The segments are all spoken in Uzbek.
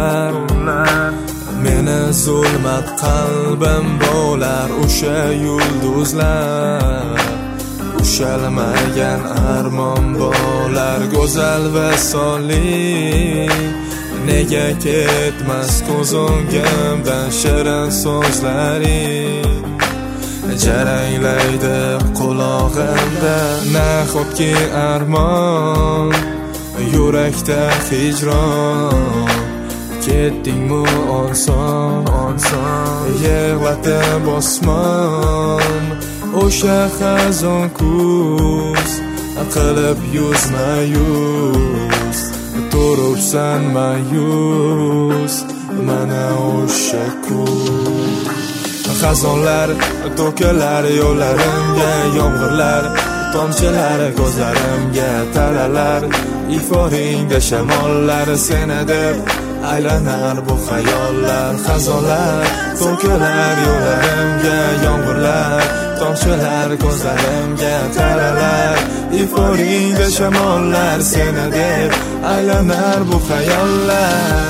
nurlar meni zulmat qalbim bo'lar o'sha yulduzlar ushalmagan armon bo'lar go'zal va solih nega ketmas ko'z o'ngimdan shirin so'zlaring jaranglaydi qulog'imda nahotki armon yurakda hijron ketdingmi oson yig'latib osmon o'sha xazon kuz qilib yuzma yuz turibsan mayus mana o'sha kuz xazonlar to'kilar yo'llarimga yomg'irlar tomchilar ko'zlarimga taralar iforingda shamollar seni deb aylanar bu xayollar xazonlar to'kilar yo'llarimga yomg'irlar tomchilar ko'zlarimga taralar iforingda shamollar seni deb aylanar bu xayollar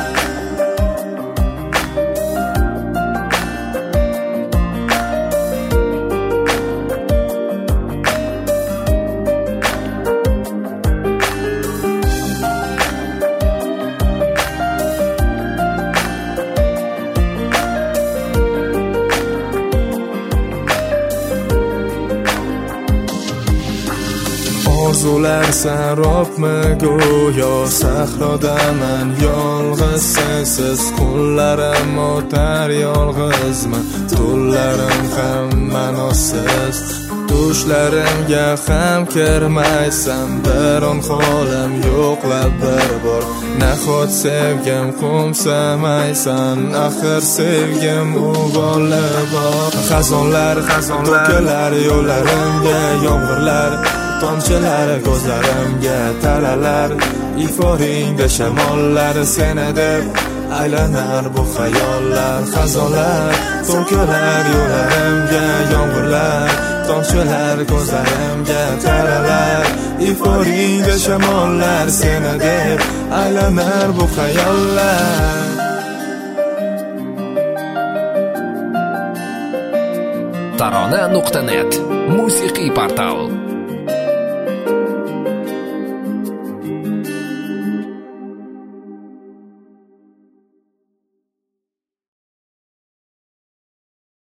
orzular sarobmi go'yo sahrodaman yolg'iz sensiz kunlarim o'tar yolg'izman tunlarim ham ma'nosiz tushlarimga ham kirmaysan bir on holim yo'qlab bir bor nahot sevgim qo'msamaysan axir sevgim o'g'li bor xazonlar to'kilar yo'llarimga yomg'irlar tomchilar ko'zlarimga taralar iforingda shamollar seni deb aylanar bu xayollar xazonlar to'kilar yo'llarimga yomg'irlar tomchilar ko'zlarimga taralar iforingda shamollar seni deb aylanar bu xayollar Tarona.net musiqiy portal